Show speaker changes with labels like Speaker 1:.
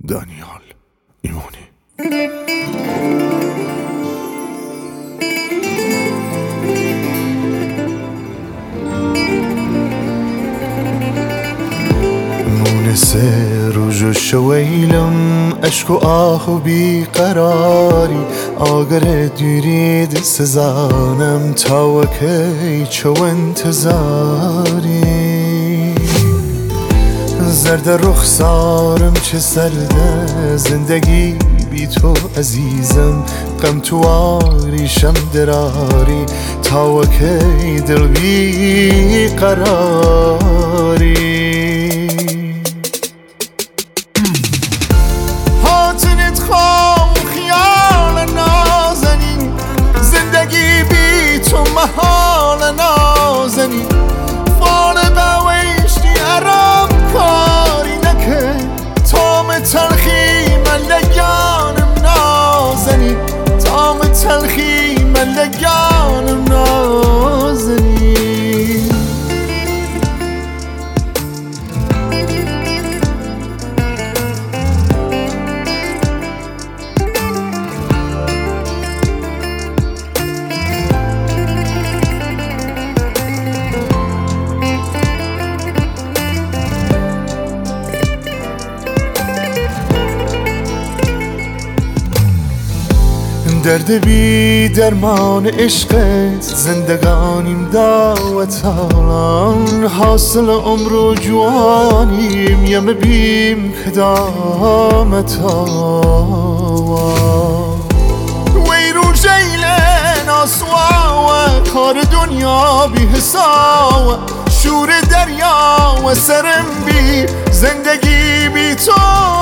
Speaker 1: دانیال ایمانی. مونس روز و شویلم عشق و آه و بیقراری آگر دیرید سزانم تا وکی چو انتظاری زرد رخسارم چه سرده زندگی بی تو عزیزم غم تو آریشم دراری تا وکی دل بی قراری هاتنت خوام خیال نازنی زندگی بی تو محال نازنی فال بویشتی عرب کاری نکه تام تلخی من لگانم نازنی تام تلخی من لگانم نازنی درد بی درمان عشقت زندگانیم دعوت آن حاصل عمر و جوانیم یم بیم کدامت وی رو جیلن آسوا کار دنیا بی حساب شور دریا و سرم بی زندگی بی تو